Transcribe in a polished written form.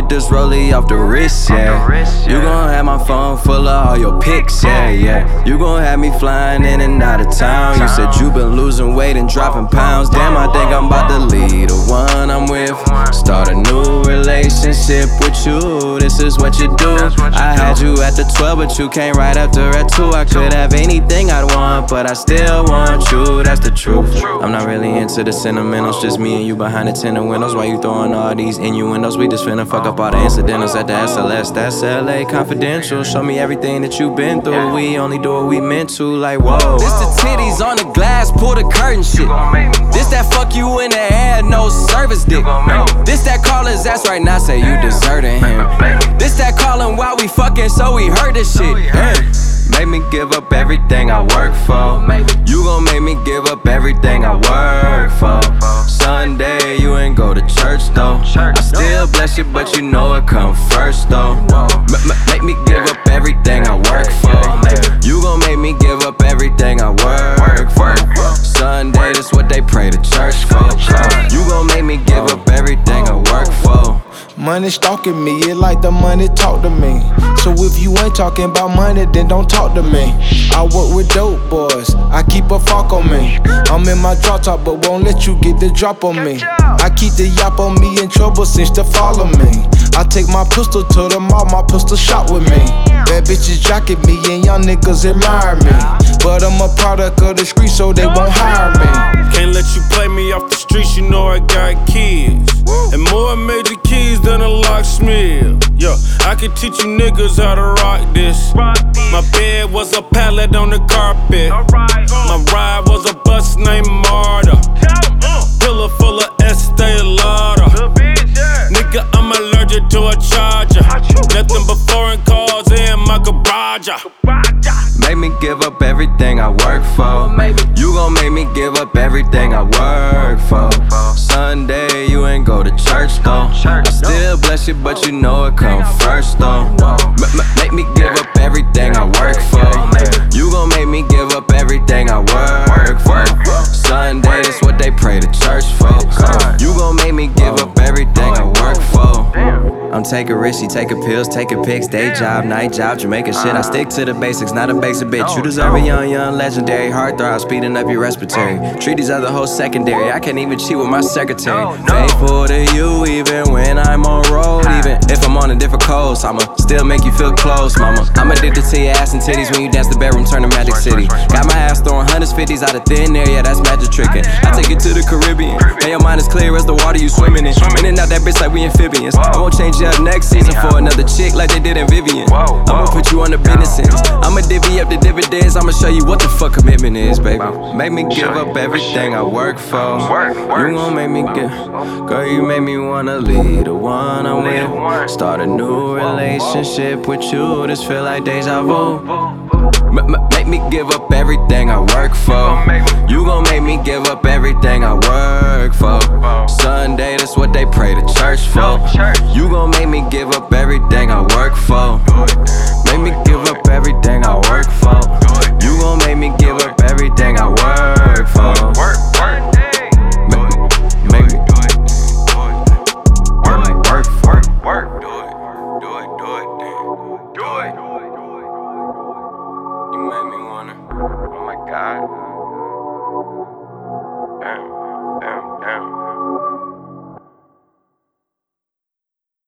with this rollie off the wrist, yeah. You gon' have my phone full of all your pics, yeah. You gon' have me flying in and out of town. You said you been losing weight and dropping pounds. Damn, I think I'm about to leave the one I'm with. Start a new relationship with you. This is what you do. I had you at the 12, but you came right after at 2. I could have anything I'd want, but I still want you. That's the truth. I'm not really into the sentimentals, just me and you behind the tinted windows. Why you throwing all these innuendos? We just finna fuck up all the incidentals at the SLS. That's LA Confidential. Show me everything that you been through. We only do what we meant to, like whoa. This the titties on the glass, pull the curtain shit. This that fuck you in the air, no service dick. This that call his ass right now, say you deserting him. This that callin' while we fucking, so we heard this shit. Make me give up everything I work for. You gon' make me give up everything I work for. Sunday, you ain't go to church though. I still bless you, but you know it come first though. Make me give up everything I work for. You gon' make me give up everything I work for. Sunday, that's what they pray to church for. You gon' make me give up everything I work for. Money stalking me, it like the money talk to me. So if you ain't talking about money, then don't talk to me. I work with dope boys, I keep a fuck on me. I'm in my drop top, but won't let you get the drop on me. I keep the yap on me in trouble since to follow me. I take my pistol to the mall, my pistol shot with me. Bad bitches jocket me and young niggas admire me. But I'm a product of the street, so they won't hire me. Can't let you play me off the streets, you know I got kids. And more major keys than a locksmith. Yeah, I can teach you niggas how to rock this. My bed was a pallet on the carpet. My ride was a bus named Marta. Pillow full of Estee Lauder. Nigga, I'm allergic to a charger. Nothing but foreign cars in my garage. Make me give up everything I work for. You gon' make me give up everything I work for. Sunday, you ain't go to church though. I still bless you, but you know it come first though. Make me give up everything I work for. You gon' make me give up everything I work for. Sunday, that's what they pray to church for. You gon' make me give up everything I work for. I'm taking risks, she taking pills, taking pics, day job, night job, Jamaican shit. I stick to the basics, not a basic bitch. You deserve a young, legendary heartthrob, speeding up your respiratory. Treat these other hoes secondary. I can't even cheat with my secretary. Faithful to you, even when I'm on road. Even if I'm on a different coast, I'ma still make you feel close, mama. I'm addicted to your ass and titties. When you dance the bedroom, turn to Magic City. Got my ass throwing hundreds, 50s out of thin air, yeah, that's magic trickin'. I take you to the Caribbean, and your mind is clear as the water you swimming in. In and out that bitch like we amphibians. I won't change you up next season for another chick like they did in Vivian. I'ma put you on the business ends. I'ma divvy up the dividends. I'ma show you what the fuck commitment is, baby. Make me give up everything I work for. You gon' make me give, girl, you make me wanna leave the one I'm with. Start a new relationship with you. This feel like deja vu. Make me give up everything I work for. You gon' make me give up everything I work for. Sunday, that's what they pray to church for. You gon' make me give up everything I work for. Make me give up everything I work for. You gon' make me give up everything I work for. Make me do it. Work. Do it. You made me wanna. Oh my God.